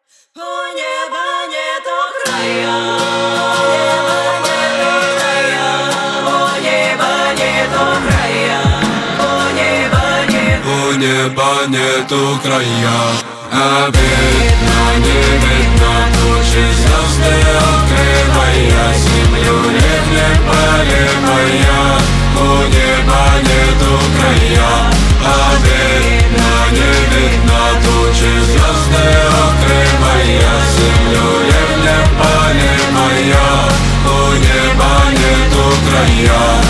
У неба нету края, у неба нету края, у неба нету края. А видно, не видно тучи, звезды укрывая землю, ливнем поливая. У неба нету края. А видно, не видно тучи, звезды укрывая землю, ливнем поливая. У неба нету края.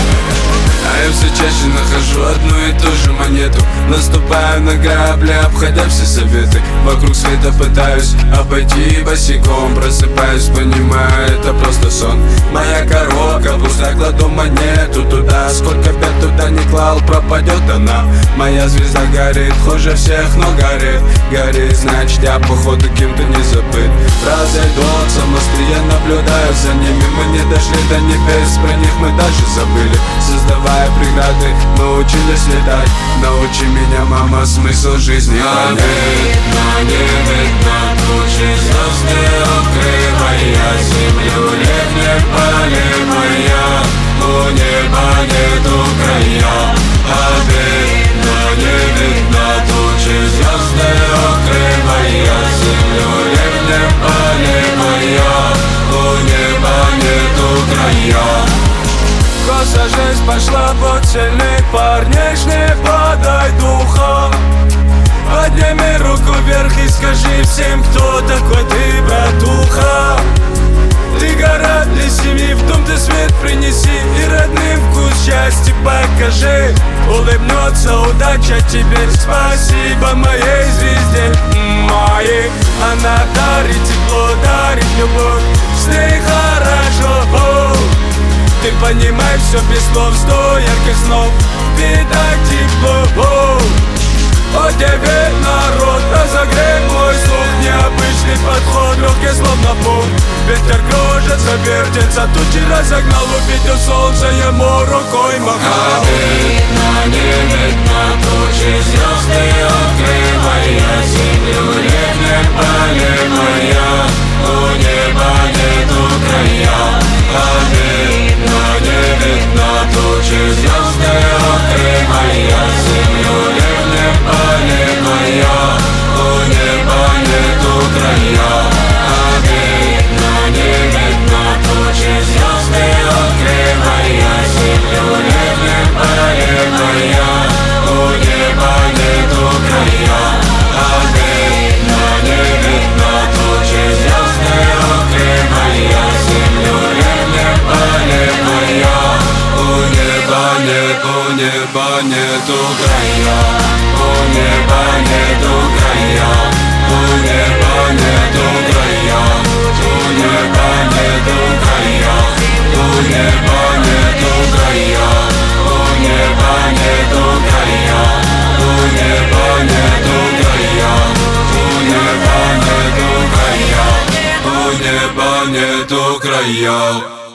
А я все чаще нахожу одну и ту же монету, наступаю на грабли, обходя все советы. Вокруг света пытаюсь обойти босиком, просыпаюсь, понимаю, это просто сон. Моя коробка пустая, кладу монету туда. Сколько бед туда не клал, пропадет она. Моя звезда горит, хуже всех, но горит. Горит, значит я походу кем-то не забыт. Разойдутся мосты, я наблюдаю за ними. Мы не дошли до небес, про них мы даже забыли. Создавая преграды, мы учились летать. Научи меня, мама, смысл жизни понять. Видно, не видно тучи, звезды укрывая землю, ливнем поливая. У неба нету края. А видно, не видно тучи, звезды укрывая землю, ливнем поливая. У неба нету края. Коса жизнь пошла под сильных парней, не подай духа. Подними руку вверх и скажи всем, кто такой ты, братуха. Ты гора для семьи, в дом ты свет принеси и родным вкус счастья покажи. Улыбнется удача тебе, спасибо моей звезде, моей. Она дарит тепло, дарит любовь, с ней хорошо. Ты понимай все без слов, сто ярких снов, в бедах тепло. О тебе, народ, разогрей мой слух. Необычный подход, легкий словно бум. Ветер кружится, вертится, тучи разогнал, увидел солнце, ему рукой махал. Видно, не видно тучи, звезды укрывая землю, ливнем поливая. У неба нету края. Видно, не видно тучи, звезды укрывая землю, ливнем поливая. У неба нету края. Видно, не видно тучи, звезды укрывая землю, ливнем поливая. У неба нету края. Видно, не видно тучи, звезды укрывая землю, ливнем поливая. У неба нету края. У неба нету края. У неба нету края. У неба нету края. У неба нету края. У неба нету края. У неба нету края. У неба нету края. У неба нету края.